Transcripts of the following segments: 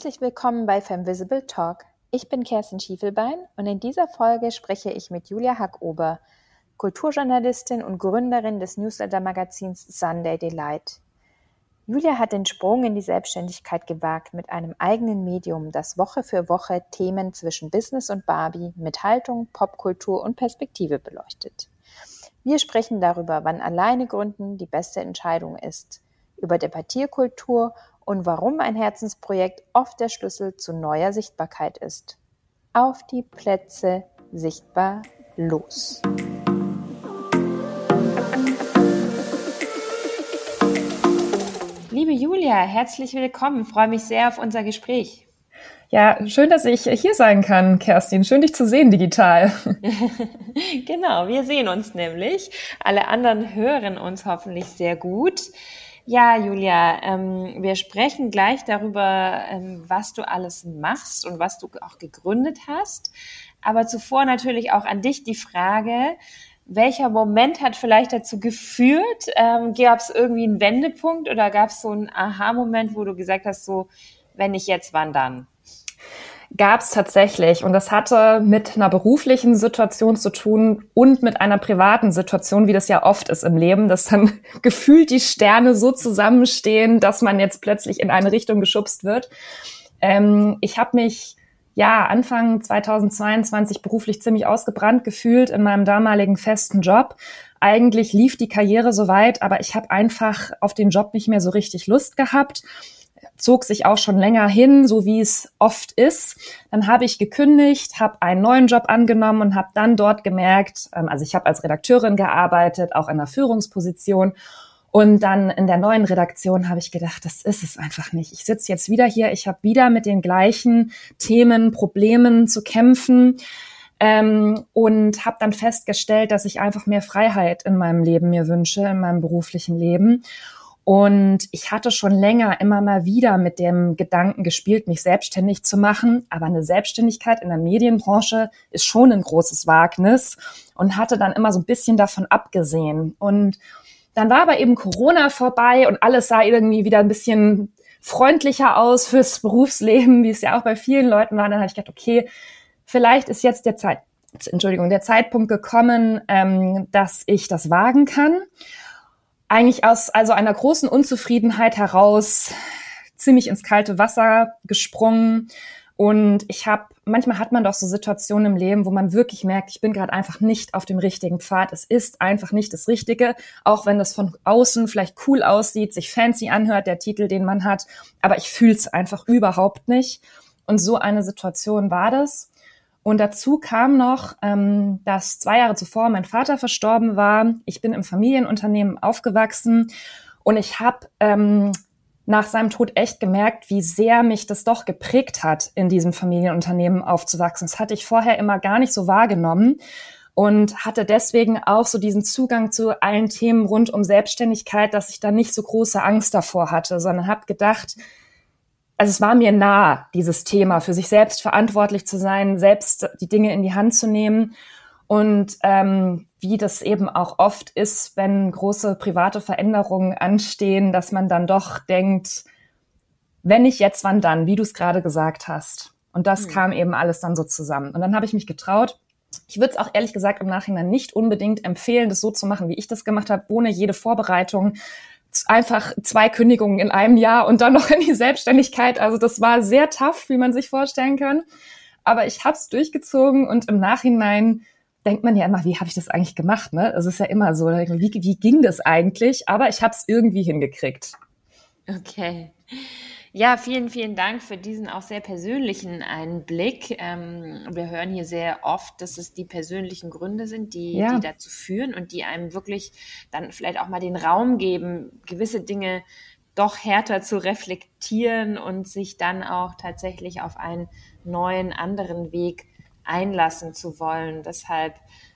Herzlich willkommen bei Femvisible Talk. Ich bin Kerstin Schiefelbein und in dieser Folge spreche ich mit Julia Hackober, Kulturjournalistin und Gründerin des Newsletter-Magazins Sunday Delight. Julia hat den Sprung in die Selbstständigkeit gewagt mit einem eigenen Medium, das Woche für Woche Themen zwischen Business und Barbie mit Haltung, Popkultur und Perspektive beleuchtet. Wir sprechen darüber, wann alleine gründen die beste Entscheidung ist, über Debattierkultur und warum ein Herzensprojekt oft der Schlüssel zu neuer Sichtbarkeit ist. Auf die Plätze, sichtbar, los! Liebe Julia, herzlich willkommen. Ich freue mich sehr auf unser Gespräch. Ja, schön, dass ich hier sein kann, Kerstin. Schön, dich zu sehen digital. Genau, wir sehen uns nämlich. Alle anderen hören uns hoffentlich sehr gut. Ja, Julia, wir sprechen gleich darüber, was du alles machst und was du auch gegründet hast. Aber zuvor natürlich auch an dich die Frage, welcher Moment hat vielleicht dazu geführt? Gab es irgendwie einen Wendepunkt oder gab es so einen Aha-Moment, wo du gesagt hast, so, wenn nicht jetzt, wann dann? Gab es tatsächlich. Und das hatte mit einer beruflichen Situation zu tun und mit einer privaten Situation, wie das ja oft ist im Leben, dass dann gefühlt die Sterne so zusammenstehen, dass man jetzt plötzlich in eine Richtung geschubst wird. Ich habe mich Anfang 2022 beruflich ziemlich ausgebrannt gefühlt in meinem damaligen festen Job. Eigentlich lief die Karriere soweit, aber ich habe einfach auf den Job nicht mehr so richtig Lust gehabt. Zog sich auch schon länger hin, so wie es oft ist. Dann habe ich gekündigt, habe einen neuen Job angenommen und habe dann dort gemerkt, ich habe als Redakteurin gearbeitet, auch in einer Führungsposition. Und dann in der neuen Redaktion habe ich gedacht, das ist es einfach nicht. Ich sitze jetzt wieder hier, ich habe wieder mit den gleichen Themen, Problemen zu kämpfen und habe dann festgestellt, dass ich einfach mehr Freiheit in meinem Leben mir wünsche, in meinem beruflichen Leben. Und ich hatte schon länger immer mal wieder mit dem Gedanken gespielt, mich selbstständig zu machen. Aber eine Selbstständigkeit in der Medienbranche ist schon ein großes Wagnis und hatte dann immer so ein bisschen davon abgesehen. Und dann war aber eben Corona vorbei und alles sah irgendwie wieder ein bisschen freundlicher aus fürs Berufsleben, wie es ja auch bei vielen Leuten war. Dann habe ich gedacht, okay, vielleicht ist jetzt der Zeitpunkt gekommen, dass ich das wagen kann. Eigentlich aus einer großen Unzufriedenheit heraus ziemlich ins kalte Wasser gesprungen. Und manchmal hat man doch so Situationen im Leben, wo man wirklich merkt, ich bin gerade einfach nicht auf dem richtigen Pfad. Es ist einfach nicht das Richtige, auch wenn das von außen vielleicht cool aussieht, sich fancy anhört, der Titel, den man hat. Aber ich fühle es einfach überhaupt nicht. Und so eine Situation war das. Und dazu kam noch, dass 2 Jahre zuvor mein Vater verstorben war. Ich bin im Familienunternehmen aufgewachsen und ich habe nach seinem Tod echt gemerkt, wie sehr mich das doch geprägt hat, in diesem Familienunternehmen aufzuwachsen. Das hatte ich vorher immer gar nicht so wahrgenommen und hatte deswegen auch so diesen Zugang zu allen Themen rund um Selbstständigkeit, dass ich da nicht so große Angst davor hatte, sondern habe gedacht, also es war mir nah, dieses Thema, für sich selbst verantwortlich zu sein, selbst die Dinge in die Hand zu nehmen. Und wie das eben auch oft ist, wenn große private Veränderungen anstehen, dass man dann doch denkt, wenn nicht jetzt, wann dann, wie du es gerade gesagt hast. Und das kam eben alles dann so zusammen. Und dann habe ich mich getraut. Ich würde es auch ehrlich gesagt im Nachhinein nicht unbedingt empfehlen, das so zu machen, wie ich das gemacht habe, ohne jede Vorbereitung. Einfach 2 Kündigungen in einem Jahr und dann noch in die Selbstständigkeit. Also das war sehr tough, wie man sich vorstellen kann. Aber ich habe es durchgezogen und im Nachhinein denkt man ja immer, wie habe ich das eigentlich gemacht? Ne? Es ist ja immer so, wie ging das eigentlich? Aber ich habe es irgendwie hingekriegt. Okay. Ja, vielen, vielen Dank für diesen auch sehr persönlichen Einblick. Wir hören hier sehr oft, dass es die persönlichen Gründe sind, die dazu führen und die einem wirklich dann vielleicht auch mal den Raum geben, gewisse Dinge doch härter zu reflektieren und sich dann auch tatsächlich auf einen neuen, anderen Weg einlassen zu wollen. Deshalb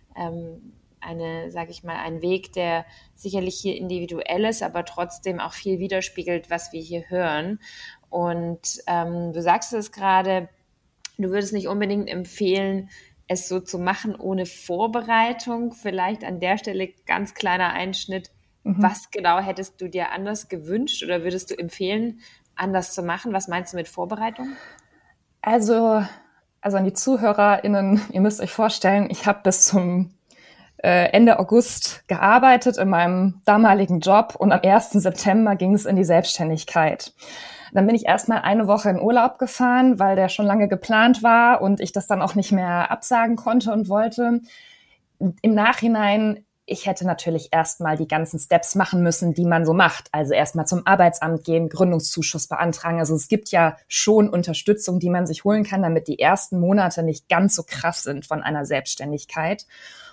ein Weg, der sicherlich hier individuell ist, aber trotzdem auch viel widerspiegelt, was wir hier hören. Und du sagst es gerade, du würdest nicht unbedingt empfehlen, es so zu machen ohne Vorbereitung. Vielleicht an der Stelle ganz kleiner Einschnitt. Was genau hättest du dir anders gewünscht oder würdest du empfehlen, anders zu machen? Was meinst du mit Vorbereitung? Also an die ZuhörerInnen, ihr müsst euch vorstellen, ich habe bis zum Ende August gearbeitet in meinem damaligen Job und am 1. September ging es in die Selbstständigkeit. Dann bin ich erstmal eine Woche in Urlaub gefahren, weil der schon lange geplant war und ich das dann auch nicht mehr absagen konnte und wollte. Im Nachhinein, ich hätte natürlich erstmal die ganzen Steps machen müssen, die man so macht. Also erstmal zum Arbeitsamt gehen, Gründungszuschuss beantragen. Also es gibt ja schon Unterstützung, die man sich holen kann, damit die ersten Monate nicht ganz so krass sind von einer Selbstständigkeit.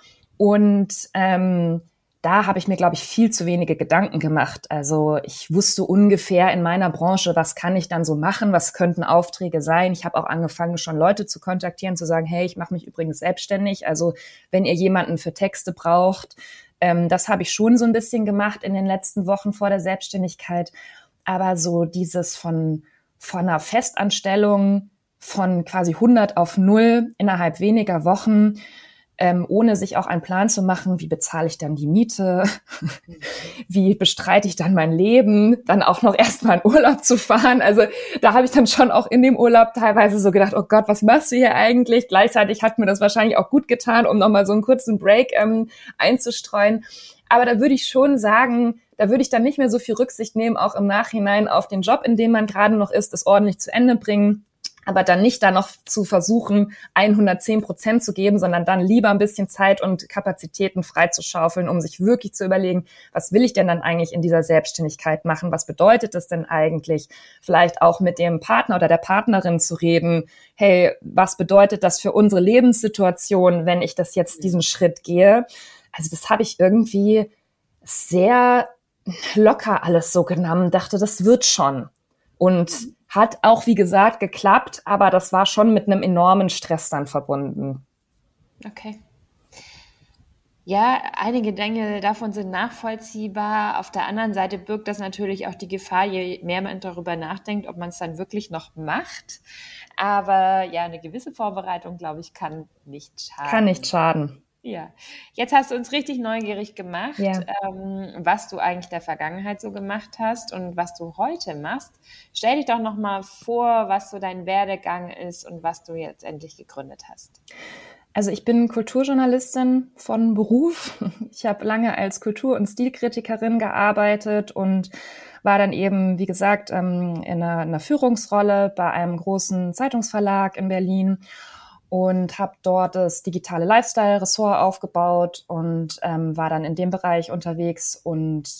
Und da habe ich mir, glaube ich, viel zu wenige Gedanken gemacht. Also ich wusste ungefähr in meiner Branche, was kann ich dann so machen, was könnten Aufträge sein. Ich habe auch angefangen, schon Leute zu kontaktieren, zu sagen, hey, ich mache mich übrigens selbstständig. Also wenn ihr jemanden für Texte braucht, das habe ich schon so ein bisschen gemacht in den letzten Wochen vor der Selbstständigkeit. Aber so dieses von einer Festanstellung von quasi 100 auf 0 innerhalb weniger Wochen, ohne sich auch einen Plan zu machen, wie bezahle ich dann die Miete, wie bestreite ich dann mein Leben, dann auch noch erstmal in Urlaub zu fahren. Also da habe ich dann schon auch in dem Urlaub teilweise so gedacht, oh Gott, was machst du hier eigentlich? Gleichzeitig hat mir das wahrscheinlich auch gut getan, um nochmal so einen kurzen Break einzustreuen. Aber da würde ich schon sagen, da würde ich dann nicht mehr so viel Rücksicht nehmen, auch im Nachhinein auf den Job, in dem man gerade noch ist, das ordentlich zu Ende bringen. Aber dann nicht da noch zu versuchen, 110% zu geben, sondern dann lieber ein bisschen Zeit und Kapazitäten freizuschaufeln, um sich wirklich zu überlegen, was will ich denn dann eigentlich in dieser Selbstständigkeit machen? Was bedeutet das denn eigentlich? Vielleicht auch mit dem Partner oder der Partnerin zu reden. Hey, was bedeutet das für unsere Lebenssituation, wenn ich das jetzt diesen Schritt gehe? Also das habe ich irgendwie sehr locker alles so genommen, dachte, das wird schon. Und hat auch, wie gesagt, geklappt, aber das war schon mit einem enormen Stress dann verbunden. Okay. Ja, einige Dinge davon sind nachvollziehbar. Auf der anderen Seite birgt das natürlich auch die Gefahr, je mehr man darüber nachdenkt, ob man es dann wirklich noch macht. Aber ja, eine gewisse Vorbereitung, glaube ich, kann nicht schaden. Kann nicht schaden. Ja, jetzt hast du uns richtig neugierig gemacht, Ja. Was du eigentlich der Vergangenheit so gemacht hast und was du heute machst. Stell dich doch noch mal vor, was so dein Werdegang ist und was du jetzt endlich gegründet hast. Also ich bin Kulturjournalistin von Beruf. Ich habe lange als Kultur- und Stilkritikerin gearbeitet und war dann eben, wie gesagt, in einer Führungsrolle bei einem großen Zeitungsverlag in Berlin und habe dort das digitale Lifestyle-Ressort aufgebaut und war dann in dem Bereich unterwegs und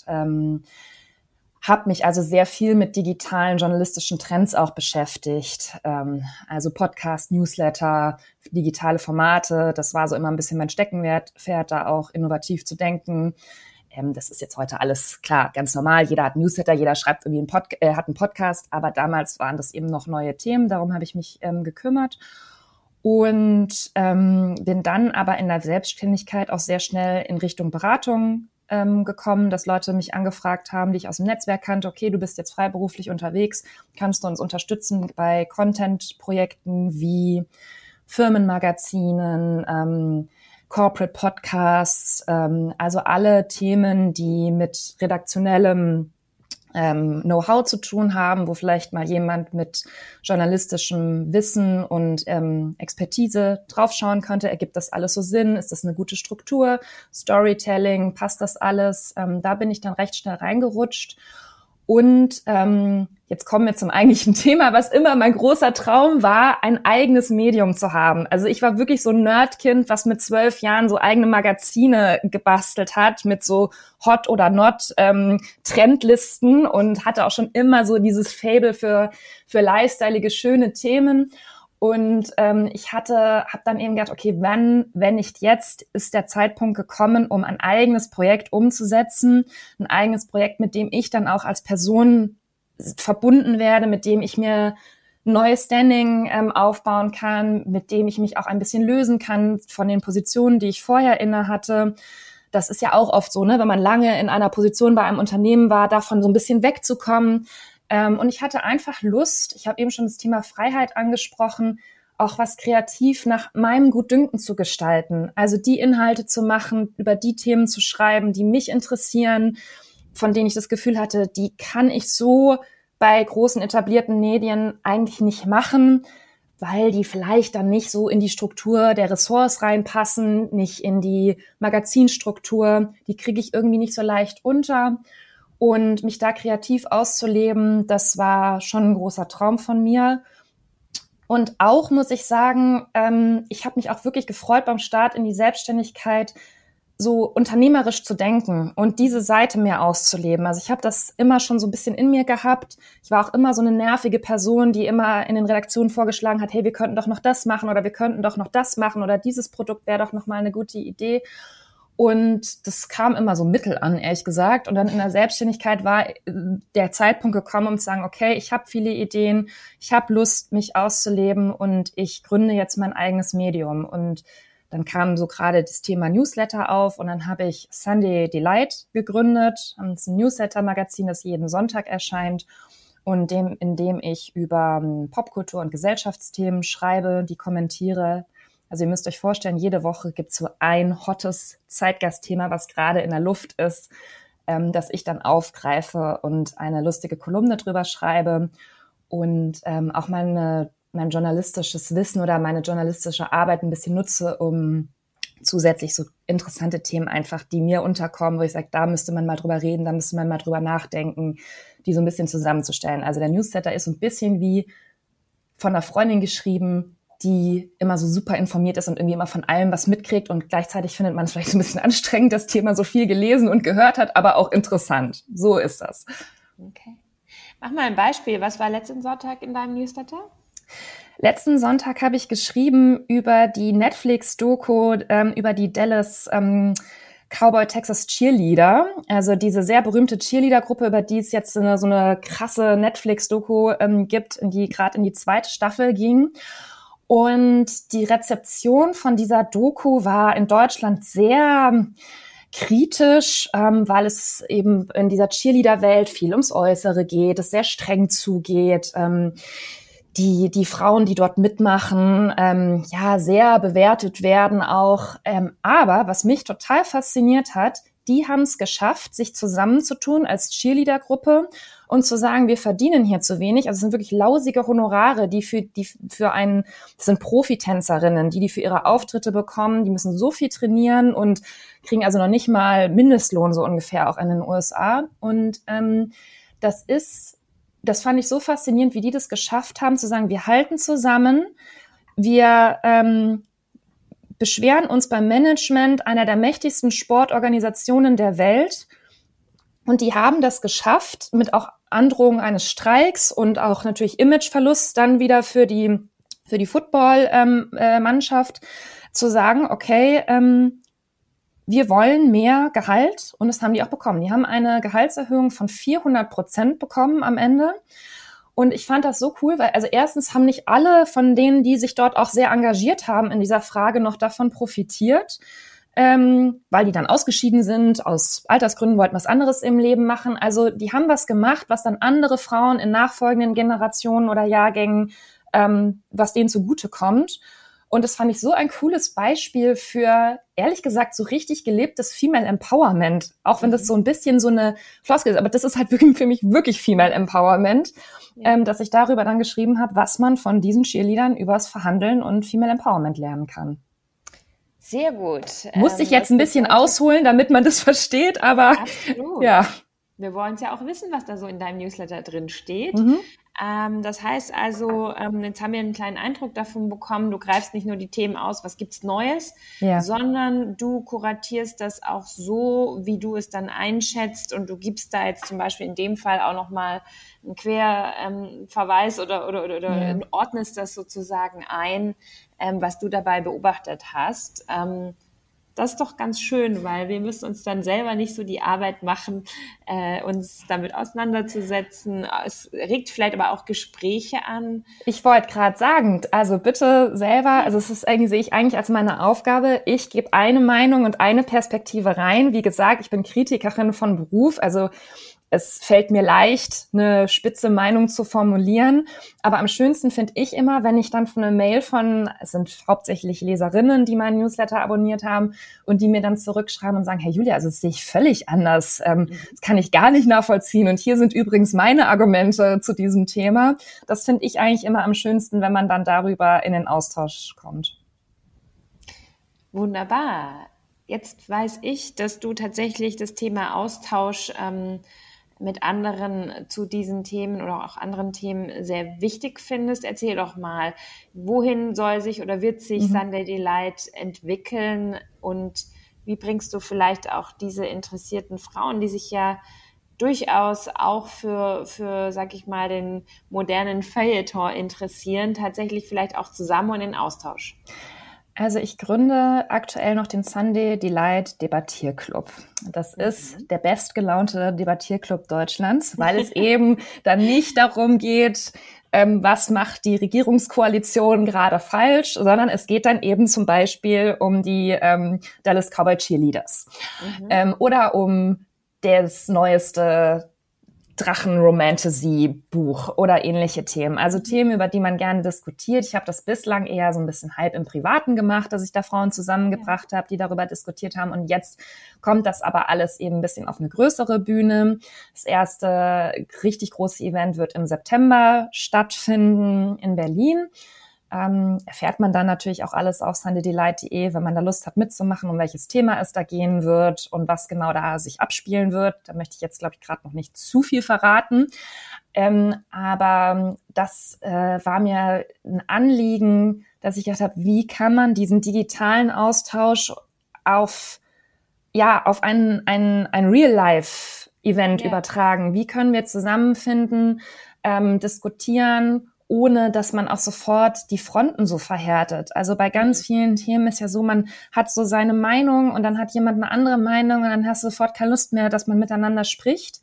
habe mich also sehr viel mit digitalen journalistischen Trends auch beschäftigt. Also Podcast, Newsletter, digitale Formate, das war so immer ein bisschen mein Steckenpferd, da auch innovativ zu denken. Das ist jetzt heute alles klar, ganz normal. Jeder hat Newsletter, jeder schreibt irgendwie hat einen Podcast, aber damals waren das eben noch neue Themen, darum habe ich mich gekümmert. Und bin dann aber in der Selbstständigkeit auch sehr schnell in Richtung Beratung gekommen, dass Leute mich angefragt haben, die ich aus dem Netzwerk kannte. Okay, du bist jetzt freiberuflich unterwegs, kannst du uns unterstützen bei Content-Projekten wie Firmenmagazinen, Corporate Podcasts, also alle Themen, die mit redaktionellem Know-how zu tun haben, wo vielleicht mal jemand mit journalistischem Wissen und Expertise draufschauen könnte. Ergibt das alles so Sinn? Ist das eine gute Struktur? Storytelling, passt das alles? Da bin ich dann recht schnell reingerutscht. Und jetzt kommen wir zum eigentlichen Thema, was immer mein großer Traum war, ein eigenes Medium zu haben. Also ich war wirklich so ein Nerdkind, was mit 12 Jahren so eigene Magazine gebastelt hat, mit so Hot oder Not Trendlisten und hatte auch schon immer so dieses Faible für lifestyleige, schöne Themen. Und ich habe dann eben gedacht, okay, wenn nicht jetzt, ist der Zeitpunkt gekommen, um ein eigenes Projekt umzusetzen. Ein eigenes Projekt, mit dem ich dann auch als Person verbunden werde, mit dem ich mir neues Standing aufbauen kann, mit dem ich mich auch ein bisschen lösen kann von den Positionen, die ich vorher inne hatte. Das ist ja auch oft so, ne, wenn man lange in einer Position bei einem Unternehmen war, davon so ein bisschen wegzukommen. Und ich hatte einfach Lust, ich habe eben schon das Thema Freiheit angesprochen, auch was kreativ nach meinem Gutdünken zu gestalten. Also die Inhalte zu machen, über die Themen zu schreiben, die mich interessieren, von denen ich das Gefühl hatte, die kann ich so bei großen etablierten Medien eigentlich nicht machen, weil die vielleicht dann nicht so in die Struktur der Ressorts reinpassen, nicht in die Magazinstruktur. Die kriege ich irgendwie nicht so leicht unter. Und mich da kreativ auszuleben, das war schon ein großer Traum von mir. Und auch muss ich sagen, ich habe mich auch wirklich gefreut beim Start in die Selbstständigkeit, so unternehmerisch zu denken und diese Seite mehr auszuleben. Also ich habe das immer schon so ein bisschen in mir gehabt. Ich war auch immer so eine nervige Person, die immer in den Redaktionen vorgeschlagen hat, hey, wir könnten doch noch das machen oder wir könnten doch noch das machen oder dieses Produkt wäre doch noch mal eine gute Idee. Und das kam immer so mittel an, ehrlich gesagt. Und dann in der Selbstständigkeit war der Zeitpunkt gekommen, um zu sagen, okay, ich habe viele Ideen, ich habe Lust, mich auszuleben und ich gründe jetzt mein eigenes Medium. Und dann kam so gerade das Thema Newsletter auf und dann habe ich Sunday Delight gegründet. Das ist ein Newsletter-Magazin, das jeden Sonntag erscheint und in dem ich über Popkultur und Gesellschaftsthemen schreibe, die kommentiere. Also ihr müsst euch vorstellen, jede Woche gibt es so ein hottes Zeitgeistthema, was gerade in der Luft ist, das ich dann aufgreife und eine lustige Kolumne drüber schreibe und auch mein journalistisches Wissen oder meine journalistische Arbeit ein bisschen nutze, um zusätzlich so interessante Themen einfach, die mir unterkommen, wo ich sage, da müsste man mal drüber reden, da müsste man mal drüber nachdenken, die so ein bisschen zusammenzustellen. Also der Newsletter ist so ein bisschen wie von einer Freundin geschrieben, die immer so super informiert ist und irgendwie immer von allem was mitkriegt und gleichzeitig findet man es vielleicht so ein bisschen anstrengend, das Thema so viel gelesen und gehört hat, aber auch interessant. So ist das. Okay. Mach mal ein Beispiel. Was war letzten Sonntag in deinem Newsletter? Letzten Sonntag habe ich geschrieben über die Netflix-Doku, über die Dallas Cowboy Texas Cheerleader, also diese sehr berühmte Cheerleader-Gruppe, über die es jetzt so eine krasse Netflix-Doku gibt, die gerade in die 2. Staffel ging. Und die Rezeption von dieser Doku war in Deutschland sehr kritisch, weil es eben in dieser Cheerleader-Welt viel ums Äußere geht, es sehr streng zugeht, die Frauen, die dort mitmachen, sehr bewertet werden auch. Aber was mich total fasziniert hat, die haben es geschafft, sich zusammenzutun als Cheerleader-Gruppe und zu sagen, wir verdienen hier zu wenig. Also es sind wirklich lausige Honorare, das sind Profitänzerinnen, die für ihre Auftritte bekommen, die müssen so viel trainieren und kriegen also noch nicht mal Mindestlohn so ungefähr auch in den USA. Und das fand ich so faszinierend, wie die das geschafft haben, zu sagen, wir halten zusammen, wir beschweren uns beim Management einer der mächtigsten Sportorganisationen der Welt. Und die haben das geschafft, mit auch Androhung eines Streiks und auch natürlich Imageverlust dann wieder für die Football-Mannschaft zu sagen, okay, wir wollen mehr Gehalt und das haben die auch bekommen. Die haben eine Gehaltserhöhung von 400% bekommen am Ende. Und ich fand das so cool, weil also erstens haben nicht alle von denen, die sich dort auch sehr engagiert haben in dieser Frage, noch davon profitiert, weil die dann ausgeschieden sind, aus Altersgründen wollten was anderes im Leben machen. Also die haben was gemacht, was dann andere Frauen in nachfolgenden Generationen oder Jahrgängen, was denen zugutekommt. Und das fand ich so ein cooles Beispiel für, ehrlich gesagt, so richtig gelebtes Female Empowerment. Auch wenn das so ein bisschen so eine Floskel ist. Aber das ist halt wirklich für mich wirklich Female Empowerment, dass ich darüber dann geschrieben habe, was man von diesen Cheerleadern übers Verhandeln und Female Empowerment lernen kann. Sehr gut. Musste ich jetzt ein bisschen ausholen, damit man das versteht, aber absolut. Ja. Wir wollen es ja auch wissen, was da so in deinem Newsletter drin steht. Das heißt also, jetzt haben wir einen kleinen Eindruck davon bekommen, du greifst nicht nur die Themen aus, was gibt's Neues, sondern du kuratierst das auch so, wie du es dann einschätzt und du gibst da jetzt zum Beispiel in dem Fall auch nochmal einen Querverweis oder ordnest das sozusagen ein, was du dabei beobachtet hast. Das ist doch ganz schön, weil wir müssen uns dann selber nicht so die Arbeit machen, uns damit auseinanderzusetzen. Es regt vielleicht aber auch Gespräche an. Ich wollte gerade sagen, also bitte selber, also es ist sehe ich eigentlich als meine Aufgabe, ich gebe eine Meinung und eine Perspektive rein. Wie gesagt, ich bin Kritikerin von Beruf, also es fällt mir leicht, eine spitze Meinung zu formulieren. Aber am schönsten finde ich immer, wenn ich dann von einer Mail es sind hauptsächlich Leserinnen, die meinen Newsletter abonniert haben und die mir dann zurückschreiben und sagen, Hey Julia, also das sehe ich völlig anders. Das kann ich gar nicht nachvollziehen. Und hier sind übrigens meine Argumente zu diesem Thema. Das finde ich eigentlich immer am schönsten, wenn man dann darüber in den Austausch kommt. Wunderbar. Jetzt weiß ich, dass du tatsächlich das Thema Austausch mit anderen zu diesen Themen oder auch anderen Themen sehr wichtig findest. Erzähl doch mal, wohin soll sich oder wird sich Sunday Delight entwickeln und wie bringst du vielleicht auch diese interessierten Frauen, die sich ja durchaus auch für, sag ich mal, den modernen Feuilleton interessieren, tatsächlich vielleicht auch zusammen und in Austausch? Also ich gründe aktuell noch den Sunday Delight Debattierclub. Das ist der bestgelaunte Debattierclub Deutschlands, weil es eben dann nicht darum geht, was macht die Regierungskoalition gerade falsch, sondern es geht dann eben zum Beispiel um die Dallas Cowboy Cheerleaders oder um das neueste Drachen-Romantasy-Buch oder ähnliche Themen. Also Themen, über die man gerne diskutiert. Ich habe das bislang eher so ein bisschen halb im Privaten gemacht, dass ich da Frauen zusammengebracht habe, die darüber diskutiert haben. Und jetzt kommt das aber alles eben ein bisschen auf eine größere Bühne. Das erste richtig große Event wird im September stattfinden in Berlin. Erfährt man dann natürlich auch alles auf sundaydelight.de, wenn man da Lust hat mitzumachen, um welches Thema es da gehen wird und was genau da sich abspielen wird. Da möchte ich jetzt, glaube ich, gerade noch nicht zu viel verraten. Aber das war mir ein Anliegen, dass ich gedacht habe, wie kann man diesen digitalen Austausch auf ein Real-Life-Event übertragen? Wie können wir zusammenfinden, diskutieren, ohne dass man auch sofort die Fronten so verhärtet. Also bei ganz vielen Themen ist ja so, man hat so seine Meinung und dann hat jemand eine andere Meinung und dann hast du sofort keine Lust mehr, dass man miteinander spricht.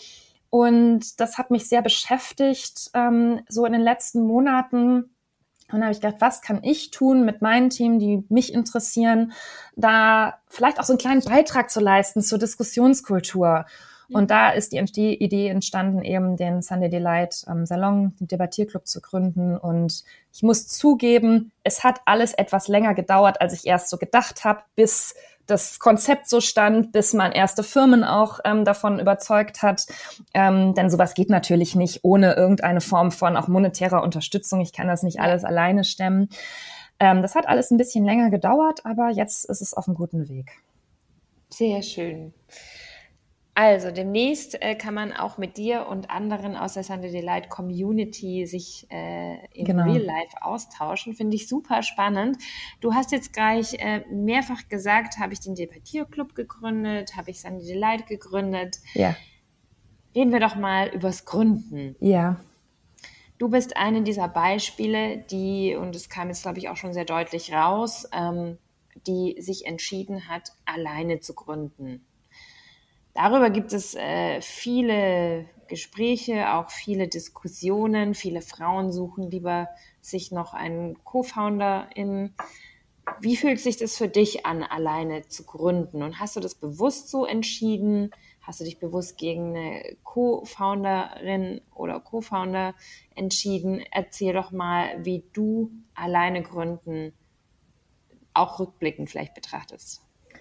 Und das hat mich sehr beschäftigt, so in den letzten Monaten. Und dann habe ich gedacht, was kann ich tun mit meinen Themen, die mich interessieren, da vielleicht auch so einen kleinen Beitrag zu leisten zur Diskussionskultur. Und da ist die Idee entstanden, eben den Sunday Delight Salon, den Debattierclub zu gründen. Und ich muss zugeben, es hat alles etwas länger gedauert, als ich erst so gedacht habe, bis das Konzept so stand, bis man erste Firmen auch davon überzeugt hat. Denn sowas geht natürlich nicht ohne irgendeine Form von auch monetärer Unterstützung. Ich kann das nicht alles alleine stemmen. Das hat alles ein bisschen länger gedauert, aber jetzt ist es auf einem guten Weg. Sehr schön. Also demnächst kann man auch mit dir und anderen aus der Sunday Delight Community sich in Real Life austauschen. Finde ich super spannend. Du hast jetzt gleich mehrfach gesagt, habe ich den Debattierclub gegründet, habe ich Sunday Delight gegründet. Ja. Reden wir doch mal übers Gründen. Ja. Du bist eine dieser Beispiele, und es kam jetzt, glaube ich, auch schon sehr deutlich raus, die sich entschieden hat, alleine zu gründen. Darüber gibt es viele Gespräche, auch viele Diskussionen. Viele Frauen suchen lieber sich noch einen Co-Founderin. Wie fühlt sich das für dich an, alleine zu gründen? Und hast du das bewusst so entschieden? Hast du dich bewusst gegen eine Co-Founderin oder Co-Founder entschieden? Erzähl doch mal, wie du alleine gründen auch rückblickend vielleicht betrachtest.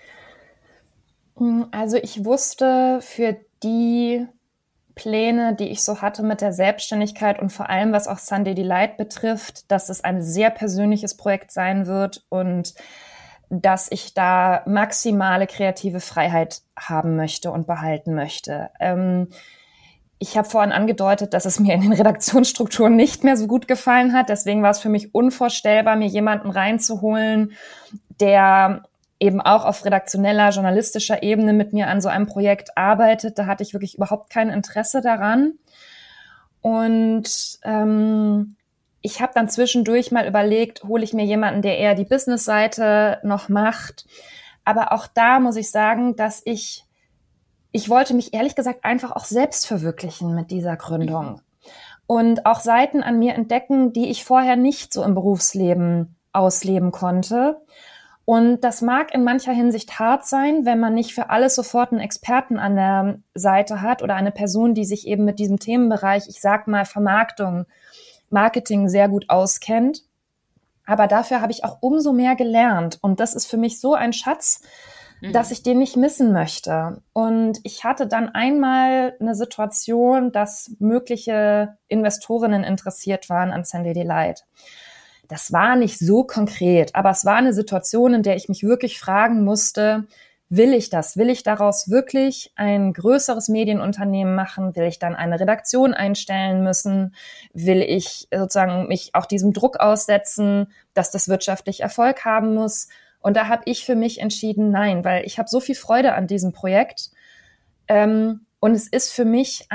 Also ich wusste für die Pläne, die ich so hatte mit der Selbstständigkeit und vor allem, was auch Sunday Delight betrifft, dass es ein sehr persönliches Projekt sein wird und dass ich da maximale kreative Freiheit haben möchte und behalten möchte. Ich habe vorhin angedeutet, dass es mir in den Redaktionsstrukturen nicht mehr so gut gefallen hat. Deswegen war es für mich unvorstellbar, mir jemanden reinzuholen, der eben auch auf redaktioneller, journalistischer Ebene mit mir an so einem Projekt arbeitet. Da hatte ich wirklich überhaupt kein Interesse daran. Und ich habe dann zwischendurch mal überlegt, hole ich mir jemanden, der eher die Business-Seite noch macht. Aber auch da muss ich sagen, dass ich wollte mich ehrlich gesagt einfach auch selbst verwirklichen mit dieser Gründung. Und auch Seiten an mir entdecken, die ich vorher nicht so im Berufsleben ausleben konnte. Und das mag in mancher Hinsicht hart sein, wenn man nicht für alles sofort einen Experten an der Seite hat oder eine Person, die sich eben mit diesem Themenbereich, ich sag mal Vermarktung, Marketing sehr gut auskennt. Aber dafür habe ich auch umso mehr gelernt. Und das ist für mich so ein Schatz, dass ich den nicht missen möchte. Und ich hatte dann einmal eine Situation, dass mögliche Investorinnen interessiert waren an Sunday Delight. Das war nicht so konkret, aber es war eine Situation, in der ich mich wirklich fragen musste, will ich das? Will ich daraus wirklich ein größeres Medienunternehmen machen? Will ich dann eine Redaktion einstellen müssen? Will ich sozusagen mich auch diesem Druck aussetzen, dass das wirtschaftlich Erfolg haben muss? Und da habe ich für mich entschieden, nein, weil ich habe so viel Freude an diesem Projekt. Und es ist für mich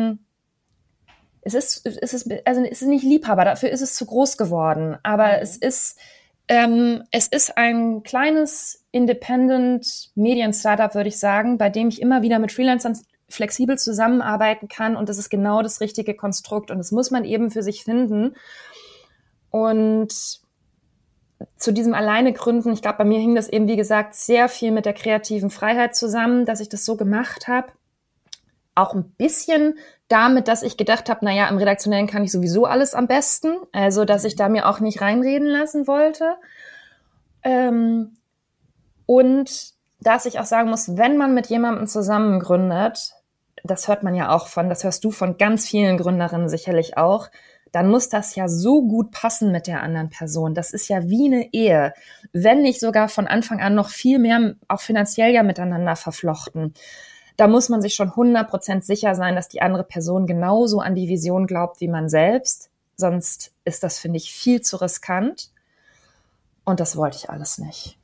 es ist nicht Liebhaber, dafür ist es zu groß geworden. Aber es ist ein kleines Independent-Medien-Startup, würde ich sagen, bei dem ich immer wieder mit Freelancern flexibel zusammenarbeiten kann. Und das ist genau das richtige Konstrukt. Und das muss man eben für sich finden. Und zu diesem alleine gründen, ich glaube, bei mir hing das eben, wie gesagt, sehr viel mit der kreativen Freiheit zusammen, dass ich das so gemacht habe. Auch ein bisschen damit, dass ich gedacht habe, naja, im Redaktionellen kann ich sowieso alles am besten. Also, dass ich da mir auch nicht reinreden lassen wollte. Und dass ich auch sagen muss, wenn man mit jemandem zusammen gründet, das hört man ja auch das hörst du von ganz vielen Gründerinnen sicherlich auch, dann muss das ja so gut passen mit der anderen Person. Das ist ja wie eine Ehe, wenn nicht sogar von Anfang an noch viel mehr, auch finanziell ja miteinander verflochten. Da muss man sich schon 100% sicher sein, dass die andere Person genauso an die Vision glaubt wie man selbst. Sonst ist das, finde ich, viel zu riskant. Und das wollte ich alles nicht.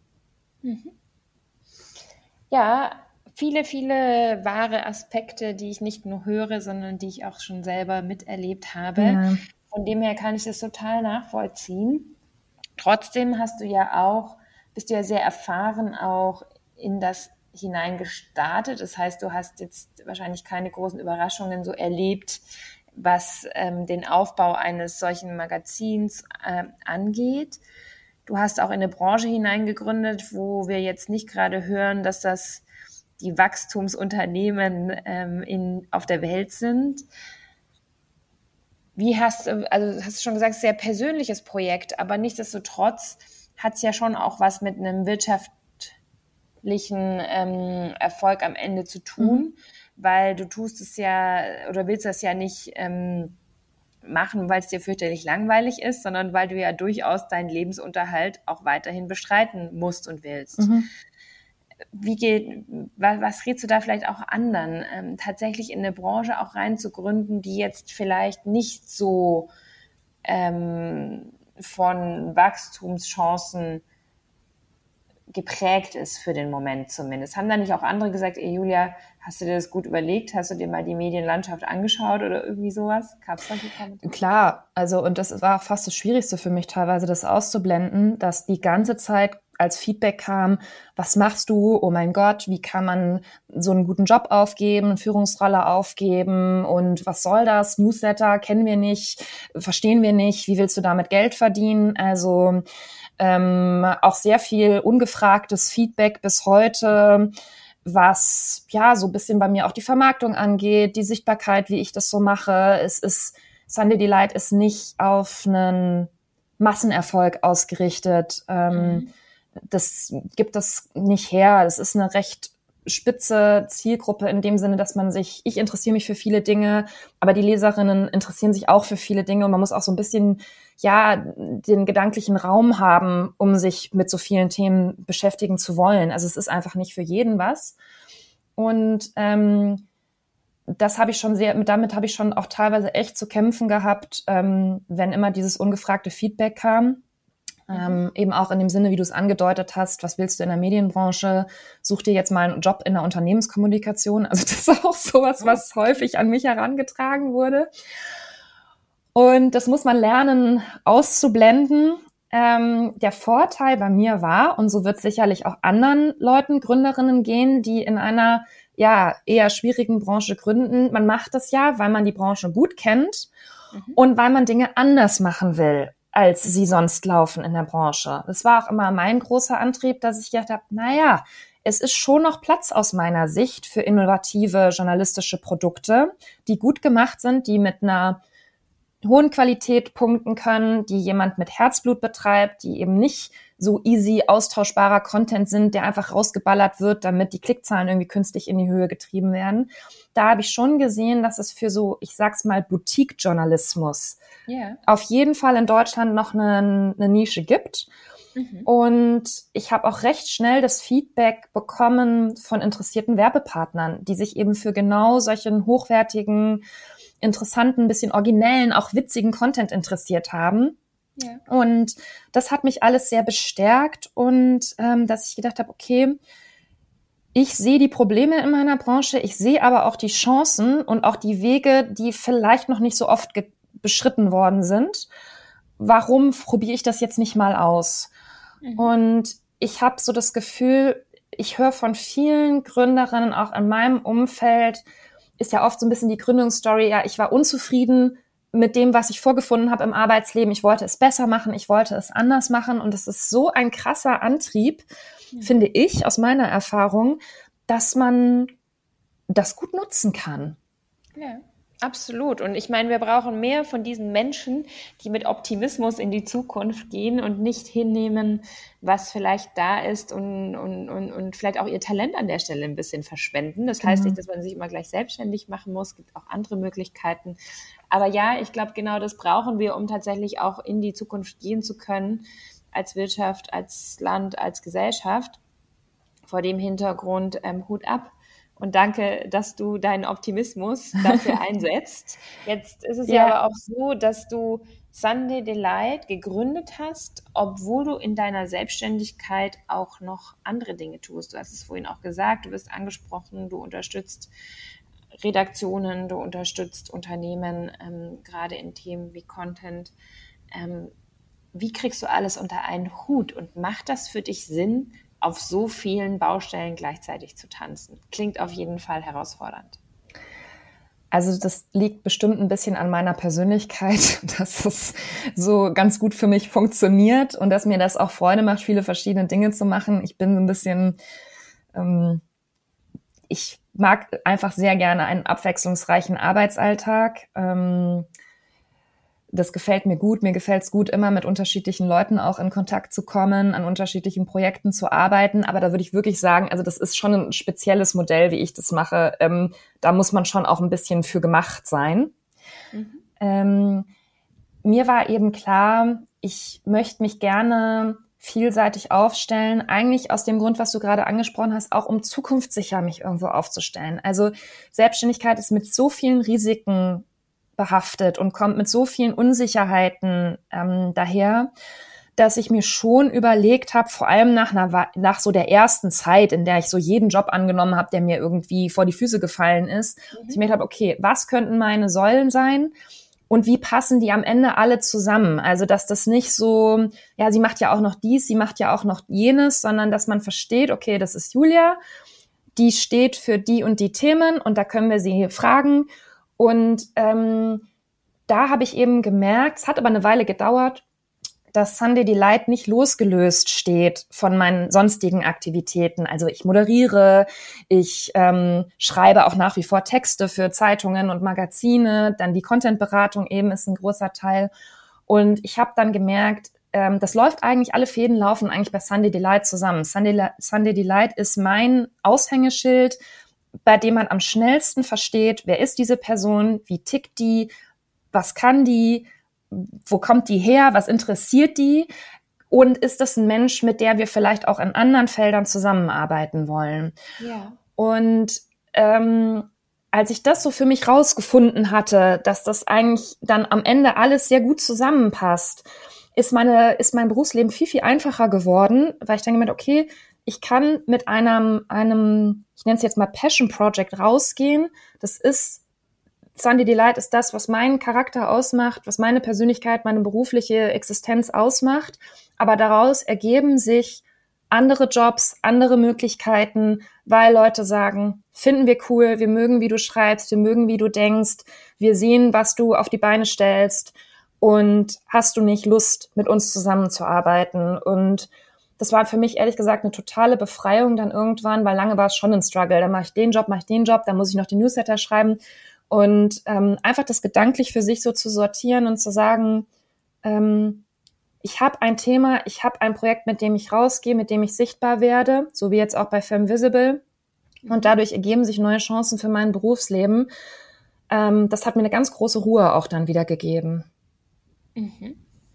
Ja, viele, viele wahre Aspekte, die ich nicht nur höre, sondern die ich auch schon selber miterlebt habe. Ja. Von dem her kann ich das total nachvollziehen. Trotzdem bist du ja sehr erfahren auch in das hineingestartet. Das heißt, du hast jetzt wahrscheinlich keine großen Überraschungen so erlebt, was den Aufbau eines solchen Magazins angeht. Du hast auch in eine Branche hineingegründet, wo wir jetzt nicht gerade hören, dass das die Wachstumsunternehmen auf der Welt sind. Hast du schon gesagt, sehr persönliches Projekt, aber nichtsdestotrotz hat es ja schon auch was mit einem wirtschaftlichen Erfolg am Ende zu tun, weil du tust es ja oder willst das ja nicht machen, weil es dir fürchterlich langweilig ist, sondern weil du ja durchaus deinen Lebensunterhalt auch weiterhin bestreiten musst und willst. Was rätst du da vielleicht auch anderen, tatsächlich in eine Branche auch reinzugründen, die jetzt vielleicht nicht so von Wachstumschancen geprägt ist für den Moment zumindest? Haben da nicht auch andere gesagt, Julia, hast du dir das gut überlegt? Hast du dir mal die Medienlandschaft angeschaut oder irgendwie sowas? Gab's da die Kommentare? Klar, und das war auch fast das Schwierigste für mich teilweise, das auszublenden, dass die ganze Zeit als Feedback kam, was machst du? Oh mein Gott, wie kann man so einen guten Job aufgeben, eine Führungsrolle aufgeben und was soll das? Newsletter kennen wir nicht, verstehen wir nicht, wie willst du damit Geld verdienen? Also auch sehr viel ungefragtes Feedback bis heute, was ja so ein bisschen bei mir auch die Vermarktung angeht, die Sichtbarkeit, wie ich das so mache. Sunday Delight ist nicht auf einen Massenerfolg ausgerichtet. Das gibt das nicht her. Das ist eine recht spitze Zielgruppe in dem Sinne, dass ich interessiere mich für viele Dinge, aber die Leserinnen interessieren sich auch für viele Dinge und man muss auch so ein bisschen, den gedanklichen Raum haben, um sich mit so vielen Themen beschäftigen zu wollen. Also es ist einfach nicht für jeden was. Und damit habe ich schon auch teilweise echt zu kämpfen gehabt, wenn immer dieses ungefragte Feedback kam. Eben auch in dem Sinne, wie du es angedeutet hast, was willst du in der Medienbranche? Such dir jetzt mal einen Job in der Unternehmenskommunikation. Also das ist auch sowas, was häufig an mich herangetragen wurde. Und das muss man lernen auszublenden. Der Vorteil bei mir war, und so wird es sicherlich auch anderen Leuten, Gründerinnen gehen, die in einer eher schwierigen Branche gründen. Man macht das ja, weil man die Branche gut kennt und weil man Dinge anders machen will. als sie sonst laufen in der Branche. Das war auch immer mein großer Antrieb, dass ich gedacht habe, naja, es ist schon noch Platz aus meiner Sicht für innovative journalistische Produkte, die gut gemacht sind, die mit einer hohen Qualität punkten können, die jemand mit Herzblut betreibt, die eben nicht so easy austauschbarer Content sind, der einfach rausgeballert wird, damit die Klickzahlen irgendwie künstlich in die Höhe getrieben werden. Da habe ich schon gesehen, dass es für so, ich sag's mal, Boutique-Journalismus auf jeden Fall in Deutschland noch eine Nische gibt. Und ich habe auch recht schnell das Feedback bekommen von interessierten Werbepartnern, die sich eben für genau solchen hochwertigen, interessanten, bisschen originellen, auch witzigen Content interessiert haben. Ja. Und das hat mich alles sehr bestärkt und dass ich gedacht habe, okay, ich sehe die Probleme in meiner Branche, ich sehe aber auch die Chancen und auch die Wege, die vielleicht noch nicht so oft beschritten worden sind. Warum probiere ich das jetzt nicht mal aus? Und ich habe so das Gefühl, ich höre von vielen Gründerinnen, auch in meinem Umfeld, ist ja oft so ein bisschen die Gründungsstory, ja, ich war unzufrieden mit dem, was ich vorgefunden habe im Arbeitsleben. Ich wollte es besser machen, ich wollte es anders machen. Und es ist so ein krasser Antrieb, finde ich, aus meiner Erfahrung, dass man das gut nutzen kann. Ja. Absolut. Und ich meine, wir brauchen mehr von diesen Menschen, die mit Optimismus in die Zukunft gehen und nicht hinnehmen, was vielleicht da ist und vielleicht auch ihr Talent an der Stelle ein bisschen verschwenden. Das heißt nicht, dass man sich immer gleich selbstständig machen muss. Es gibt auch andere Möglichkeiten. Aber ja, ich glaube, genau das brauchen wir, um tatsächlich auch in die Zukunft gehen zu können, als Wirtschaft, als Land, als Gesellschaft. Vor dem Hintergrund Hut ab. Und danke, dass du deinen Optimismus dafür einsetzt. Jetzt ist es ja aber auch so, dass du Sunday Delight gegründet hast, obwohl du in deiner Selbstständigkeit auch noch andere Dinge tust. Du hast es vorhin auch gesagt, du wirst angesprochen, du unterstützt Redaktionen, du unterstützt Unternehmen, gerade in Themen wie Content. Wie kriegst du alles unter einen Hut und macht das für dich Sinn, auf so vielen Baustellen gleichzeitig zu tanzen? Klingt auf jeden Fall herausfordernd. Also das liegt bestimmt ein bisschen an meiner Persönlichkeit, dass es so ganz gut für mich funktioniert und dass mir das auch Freude macht, viele verschiedene Dinge zu machen. Ich bin so ein bisschen, ich mag einfach sehr gerne einen abwechslungsreichen Arbeitsalltag. Das gefällt mir gut. Mir gefällt es gut, immer mit unterschiedlichen Leuten auch in Kontakt zu kommen, an unterschiedlichen Projekten zu arbeiten. Aber da würde ich wirklich sagen, also das ist schon ein spezielles Modell, wie ich das mache. Da muss man schon auch ein bisschen für gemacht sein. Mir war eben klar, ich möchte mich gerne vielseitig aufstellen. Eigentlich aus dem Grund, was du gerade angesprochen hast, auch um zukunftssicher mich irgendwo aufzustellen. Also Selbstständigkeit ist mit so vielen Risiken behaftet und kommt mit so vielen Unsicherheiten daher, dass ich mir schon überlegt habe, vor allem nach so der ersten Zeit, in der ich so jeden Job angenommen habe, der mir irgendwie vor die Füße gefallen ist, dass ich mir gedacht habe, okay, was könnten meine Säulen sein und wie passen die am Ende alle zusammen? Also, dass das nicht so, ja, sie macht ja auch noch dies, sie macht ja auch noch jenes, sondern dass man versteht, okay, das ist Julia, die steht für die und die Themen und da können wir sie fragen. Und da habe ich eben gemerkt, es hat aber eine Weile gedauert, dass Sunday Delight nicht losgelöst steht von meinen sonstigen Aktivitäten. Also ich moderiere, ich schreibe auch nach wie vor Texte für Zeitungen und Magazine, dann die Contentberatung eben ist ein großer Teil. Und ich habe dann gemerkt, das läuft eigentlich, alle Fäden laufen eigentlich bei Sunday Delight zusammen. Sunday Delight ist mein Aushängeschild, bei dem man am schnellsten versteht, wer ist diese Person, wie tickt die, was kann die, wo kommt die her, was interessiert die und ist das ein Mensch, mit der wir vielleicht auch in anderen Feldern zusammenarbeiten wollen. Ja. Und als ich das so für mich rausgefunden hatte, dass das eigentlich dann am Ende alles sehr gut zusammenpasst, ist mein Berufsleben viel, viel einfacher geworden, weil ich dann gemerkt, okay, ich kann mit einem, ich nenne es jetzt mal Passion Project rausgehen. Das ist, Sunday Delight ist das, was meinen Charakter ausmacht, was meine Persönlichkeit, meine berufliche Existenz ausmacht. Aber daraus ergeben sich andere Jobs, andere Möglichkeiten, weil Leute sagen, finden wir cool, wir mögen, wie du schreibst, wir mögen, wie du denkst, wir sehen, was du auf die Beine stellst. Und hast du nicht Lust, mit uns zusammenzuarbeiten? Und das war für mich ehrlich gesagt eine totale Befreiung dann irgendwann, weil lange war es schon ein Struggle. Dann mache ich den Job, dann muss ich noch die Newsletter schreiben. Und einfach das gedanklich für sich so zu sortieren und zu sagen, ich habe ein Thema, ich habe ein Projekt, mit dem ich rausgehe, mit dem ich sichtbar werde, so wie jetzt auch bei FemVisible. Und dadurch ergeben sich neue Chancen für mein Berufsleben. Das hat mir eine ganz große Ruhe auch dann wieder gegeben. Mhm.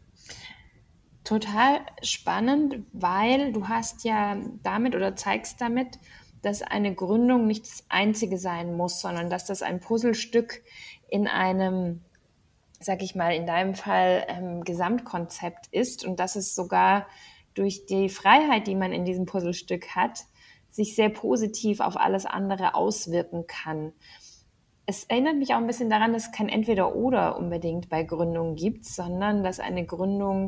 Total spannend, weil du hast ja damit oder zeigst damit, dass eine Gründung nicht das einzige sein muss, sondern dass das ein Puzzlestück in einem, sag ich mal, in deinem Fall Gesamtkonzept ist und dass es sogar durch die Freiheit, die man in diesem Puzzlestück hat, sich sehr positiv auf alles andere auswirken kann. Es erinnert mich auch ein bisschen daran, dass es kein Entweder-Oder unbedingt bei Gründungen gibt, sondern dass eine Gründung,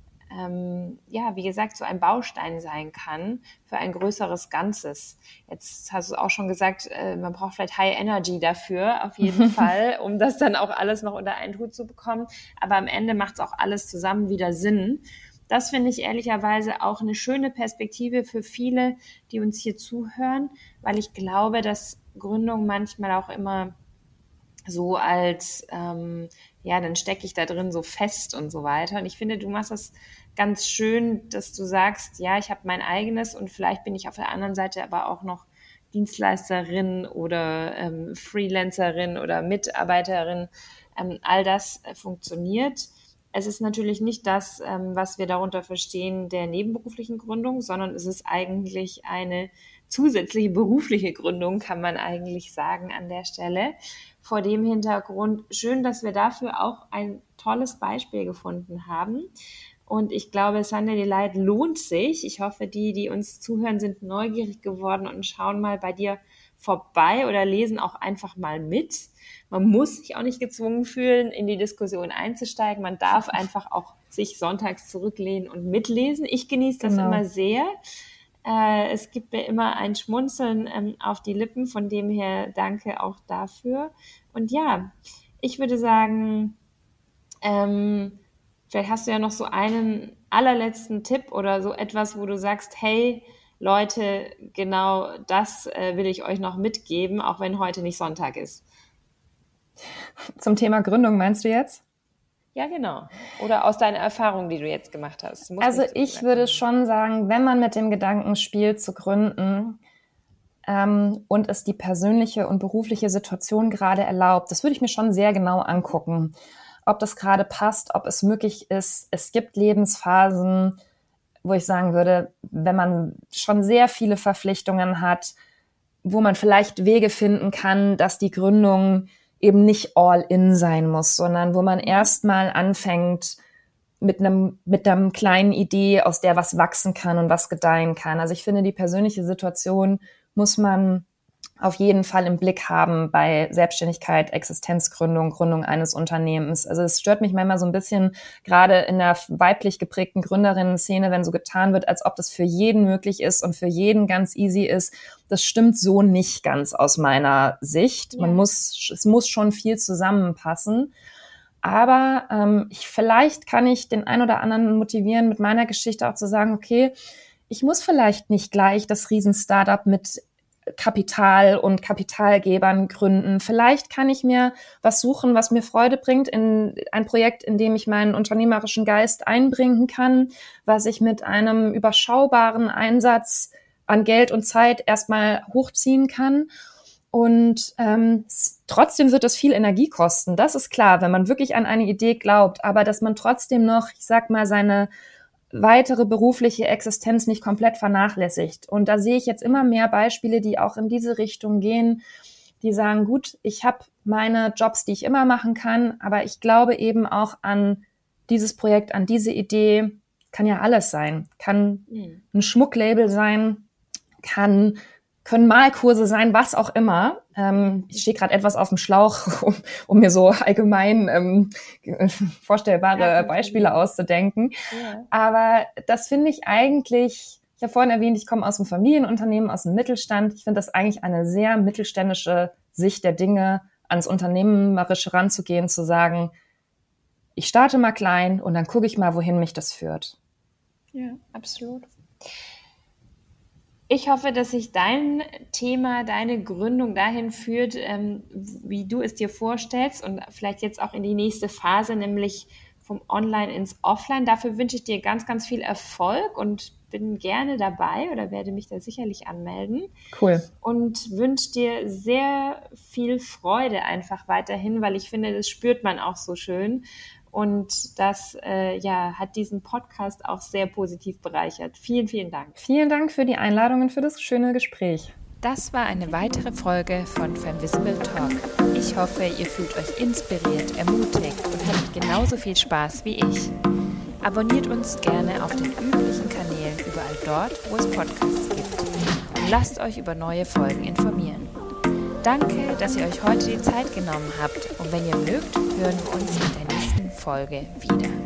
wie gesagt, so ein Baustein sein kann für ein größeres Ganzes. Jetzt hast du auch schon gesagt, man braucht vielleicht High Energy dafür, auf jeden Fall, um das dann auch alles noch unter einen Hut zu bekommen. Aber am Ende macht es auch alles zusammen wieder Sinn. Das finde ich ehrlicherweise auch eine schöne Perspektive für viele, die uns hier zuhören, weil ich glaube, dass Gründung manchmal auch immer so als, dann stecke ich da drin so fest und so weiter. Und ich finde, du machst das ganz schön, dass du sagst, ja, ich habe mein eigenes und vielleicht bin ich auf der anderen Seite aber auch noch Dienstleisterin oder Freelancerin oder Mitarbeiterin. All das funktioniert. Es ist natürlich nicht das, was wir darunter verstehen, der nebenberuflichen Gründung, sondern es ist eigentlich eine zusätzliche berufliche Gründung, kann man eigentlich sagen an der Stelle. Vor dem Hintergrund schön, dass wir dafür auch ein tolles Beispiel gefunden haben. Und ich glaube, Sunday Delight lohnt sich. Ich hoffe, die uns zuhören, sind neugierig geworden und schauen mal bei dir vorbei oder lesen auch einfach mal mit. Man muss sich auch nicht gezwungen fühlen, in die Diskussion einzusteigen. Man darf einfach auch sich sonntags zurücklehnen und mitlesen. Ich genieße das immer sehr. Es gibt mir immer ein Schmunzeln auf die Lippen, von dem her danke auch dafür. Und ja, ich würde sagen, vielleicht hast du ja noch so einen allerletzten Tipp oder so etwas, wo du sagst, hey Leute, genau das will ich euch noch mitgeben, auch wenn heute nicht Sonntag ist. Zum Thema Gründung meinst du jetzt? Ja, genau. Oder aus deiner Erfahrung, die du jetzt gemacht hast. Also ich würde schon sagen, wenn man mit dem Gedanken spielt, zu gründen und es die persönliche und berufliche Situation gerade erlaubt, das würde ich mir schon sehr genau angucken, ob das gerade passt, ob es möglich ist. Es gibt Lebensphasen, wo ich sagen würde, wenn man schon sehr viele Verpflichtungen hat, wo man vielleicht Wege finden kann, dass die Gründung eben nicht all in sein muss, sondern wo man erstmal anfängt mit einer kleinen Idee, aus der was wachsen kann und was gedeihen kann. Also ich finde, die persönliche Situation muss man auf jeden Fall im Blick haben bei Selbstständigkeit, Existenzgründung, Gründung eines Unternehmens. Also es stört mich manchmal so ein bisschen, gerade in der weiblich geprägten Gründerinnen-Szene, wenn so getan wird, als ob das für jeden möglich ist und für jeden ganz easy ist. Das stimmt so nicht ganz aus meiner Sicht. Ja. Es muss schon viel zusammenpassen. Aber vielleicht kann ich den einen oder anderen motivieren, mit meiner Geschichte auch zu sagen, okay, ich muss vielleicht nicht gleich das Riesen-Startup mit Kapital und Kapitalgebern gründen. Vielleicht kann ich mir was suchen, was mir Freude bringt, in ein Projekt, in dem ich meinen unternehmerischen Geist einbringen kann, was ich mit einem überschaubaren Einsatz an Geld und Zeit erstmal hochziehen kann. Und trotzdem wird es viel Energie kosten. Das ist klar, wenn man wirklich an eine Idee glaubt, aber dass man trotzdem noch, ich sag mal, seine weitere berufliche Existenz nicht komplett vernachlässigt. Und da sehe ich jetzt immer mehr Beispiele, die auch in diese Richtung gehen, die sagen, gut, ich habe meine Jobs, die ich immer machen kann, aber ich glaube eben auch an dieses Projekt, an diese Idee, kann ja alles sein. Kann ein Schmucklabel sein, können Malkurse sein, was auch immer. Ich stehe gerade etwas auf dem Schlauch, um mir so allgemein vorstellbare Beispiele auszudenken. Ja. Aber das finde ich eigentlich, ich habe vorhin erwähnt, ich komme aus einem Familienunternehmen, aus dem Mittelstand. Ich finde das eigentlich eine sehr mittelständische Sicht der Dinge, ans Unternehmerische ranzugehen, zu sagen, ich starte mal klein und dann gucke ich mal, wohin mich das führt. Ja, absolut. Ich hoffe, dass sich dein Thema, deine Gründung dahin führt, wie du es dir vorstellst und vielleicht jetzt auch in die nächste Phase, nämlich vom Online ins Offline. Dafür wünsche ich dir ganz, ganz viel Erfolg und bin gerne dabei oder werde mich da sicherlich anmelden. Cool. Und wünsche dir sehr viel Freude einfach weiterhin, weil ich finde, das spürt man auch so schön. Und das hat diesen Podcast auch sehr positiv bereichert. Vielen, vielen Dank. Vielen Dank für die Einladung und für das schöne Gespräch. Das war eine weitere Folge von Femvisible Talk. Ich hoffe, ihr fühlt euch inspiriert, ermutigt und hattet genauso viel Spaß wie ich. Abonniert uns gerne auf den üblichen Kanälen überall dort, wo es Podcasts gibt. Und lasst euch über neue Folgen informieren. Danke, dass ihr euch heute die Zeit genommen habt. Und wenn ihr mögt, hören wir uns in der nächsten Folge wieder.